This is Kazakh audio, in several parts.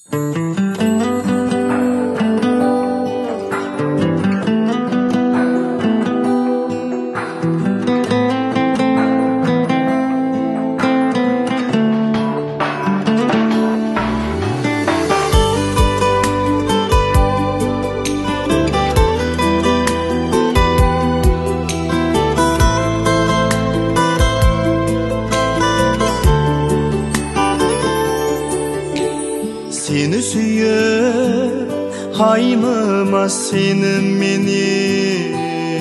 Seni sүйіп айныма сенім мені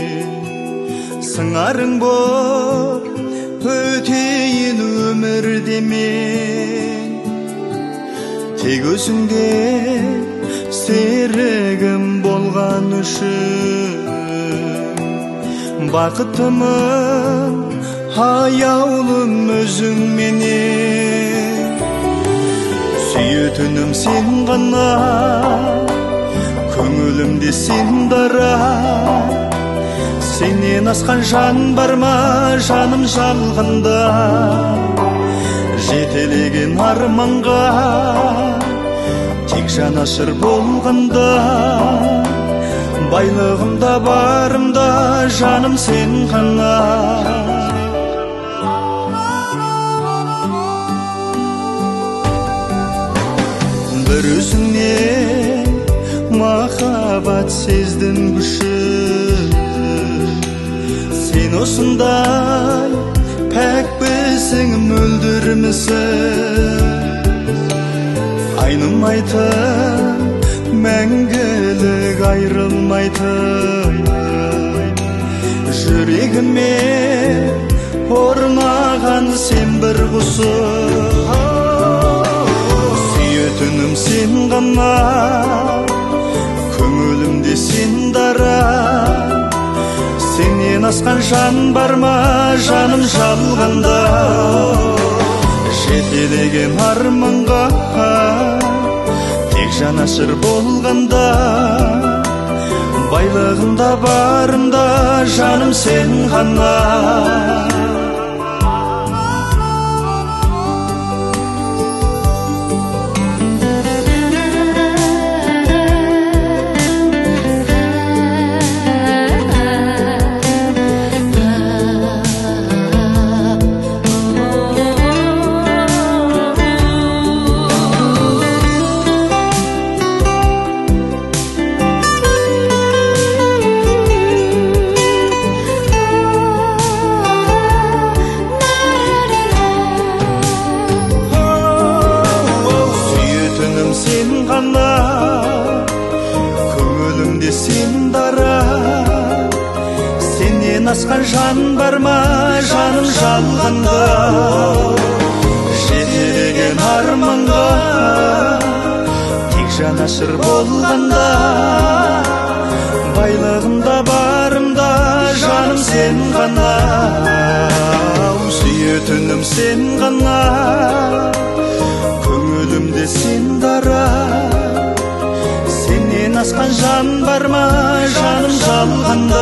сыңарың боп өтейін өмірде мен тек өзіңде серігім болған үшін бақытымын аяулым өзіңменен сүйетінім сен ғана көңілімде сен дара сенен асқан жан бар ма жаным жалғанда жетелеген арманға тек жанашыр болғанда байлығымда барымда жаным сен ғана бір өзіңнен махаббат сездім күші сен осындай пәкпісің мөлдірмісің айнымайтын мәңгілік айрылмайтын жүрегіме орнаған сен бір құсың сүйетінім сен ғана көңілімде сен дара сенен асқан жан бар ма жаным жалғанда жетелеген арманға тек жанашыр болғанда байлығымда барымда жаным сен ғана сен ғана көңілімде сен дара сенен асқан жан бар ма жаным жалғанда жетелеген арманға тек жанашыр болғанда байлығымда барымда жаным сен ғана сүйетінім сен ғана көңілімде сен дара сенен асқан жан бар ма жаным жалғанда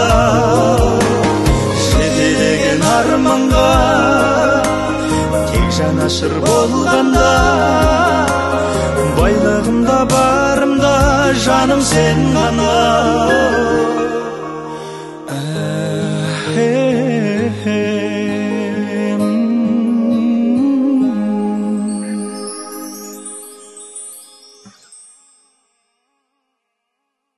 жетелеген арманға тек жанашыр болғанда байлығымда барымда жаным сен ғана